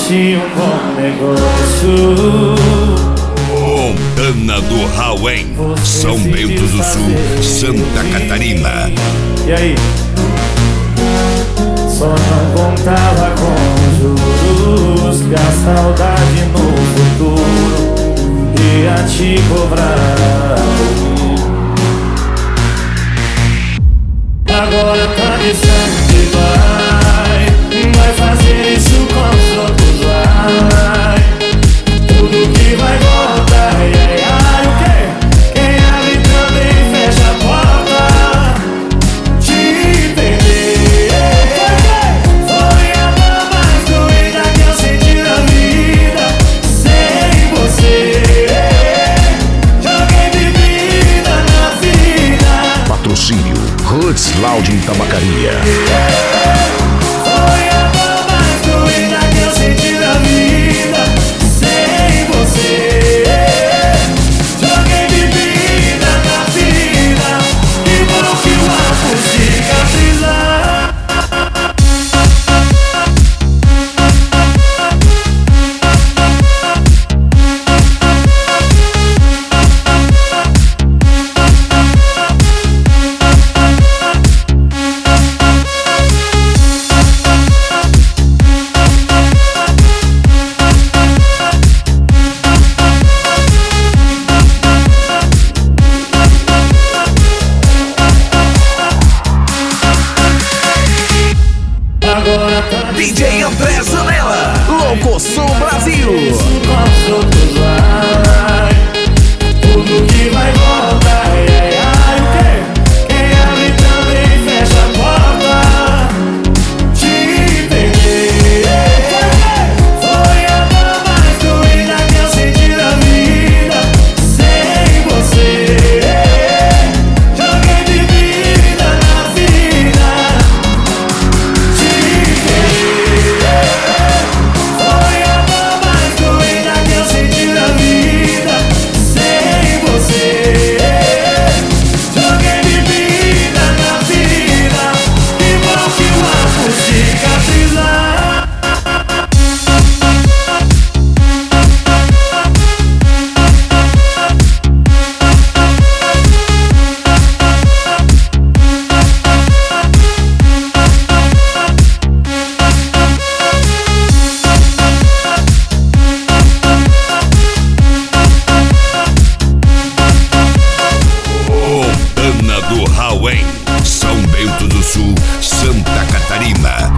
tinha um bom negócio. Montana do Rauém, São Bento do Sul, Santa Catarina. E aí? Só não contava com juros, que a saudade no futuro ia te cobrar. Agora tá dizendo que vai fazer isso com os outros, vai. Tudo que vai voltar, ai, ai, o quê? Quem abre também fecha a porta. Te entender foi a dor mais doida que eu senti na vida. Sem você joguei bebida na vida. Patrocínio Roots Loud em Tabacaria. Foi a dor mais doida que eu senti na vida. Sem você joguei bebida na vida. Que bom que o amor cicatrizar. DJ André Zanella, Locoção Brasil. Tudo que vai voltar, ai, ai, o quê? Quem abre também fecha a porta. Te entender foi a dor mais doida que eu senti na vida. Sem você joguei bebida na vida. Te entender foi a dor mais doida que eu senti na vida. Sem você joguei bebida na vida. Que bom que o amor cicatrizar. Montana do Rauém, São Bento do Sul, Santa Catarina.